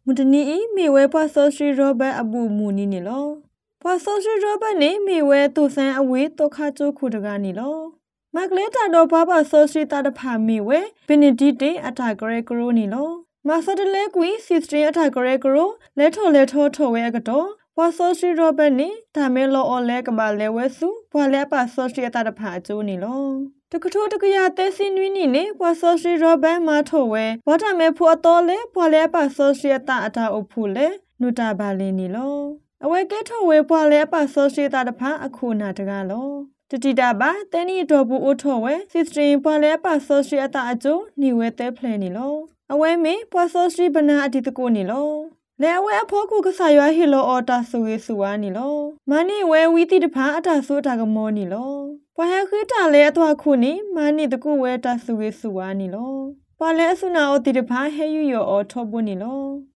มุตนีมีเวปาโซชีโรเบอบูมูนีนี่ลอปาโซชีโรเบนี่มีเวตุเซนอวีตคาจูคูดกานี่ลอมักเลตาโดปาปาโซชีตาดพามีเวเบเนดิเตอัตากเรกโรนี่ลอมาสตเลกวีซิสตรีอัตากเรกโรเลโทโทเวกโตปาโซชีโรเบนี่ทาเมโลอเลกบาเลเวสุปาเลปาโซชีตาดพาจูนี่ลอตกโทตกยาเตซินวินี่เนปาโซชีโรเบมาโทเววอตาเมพัวโตเลปาเลปาโซชีตาอัตาอพูเลนุตาบาเลนี่ลอအဝဲကဲထော်ဝဲပွာလဲပါဆိုရှေတာတဖာအခုနာတကားလောတတိတာပါတဲနီတော်ဘူးအိုထော်ဝဲစစ်စတင်ပွာလဲပါဆိုရှေအတာအကျိုးနေဝဲတဲဖလဲနီလောအဝဲမေပွာဆိုရှေဘနာအတိတကိုနီလောလဲအဝဲအဖို့ကုကဆာရွာဟီလောအော်တာဆူယေဆူဝါနီလောမနီဝဲဝီတီတဖာအတာဆိုတာကမောနီလောပွာဟခိတာလဲအတော့ခုနီမနီတကုဝဲတာဆူယေဆူဝါနီလောပွာလဲအဆုနာအိုတီတဖာဟဲယူယောအော်ထော်ဘူးနီလော